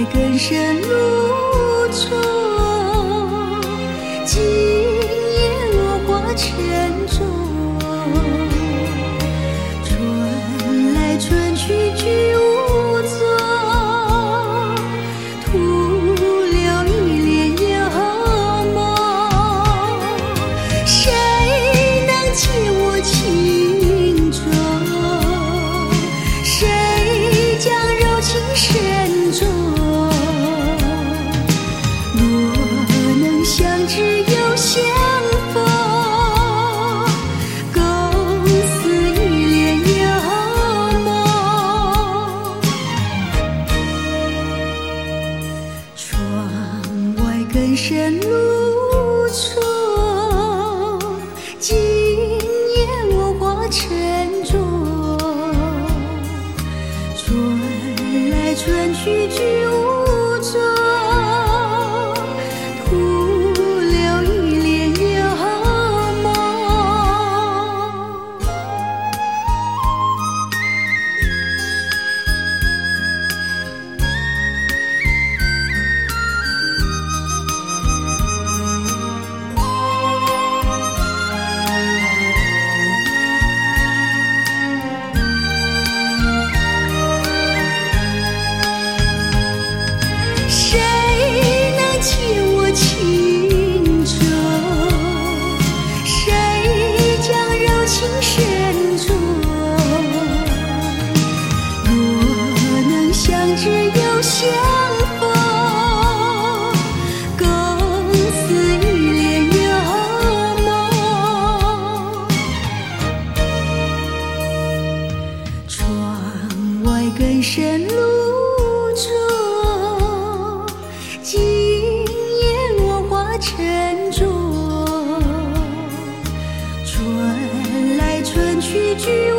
更深露重，今夜落花沉重。春来春去居无踪，徒留一帘幽梦。谁能解我情衷？谁将柔情深重？若能相知又相逢，共似一帘幽梦。窗外更深露重，今夜落花沉重。春来春去居无踪，徒留一帘幽梦。谁能解我情衷？谁将柔情深重？若能相知又相逢，共似一帘幽梦。窗外更深露重，今夜落花沉重。春来春去居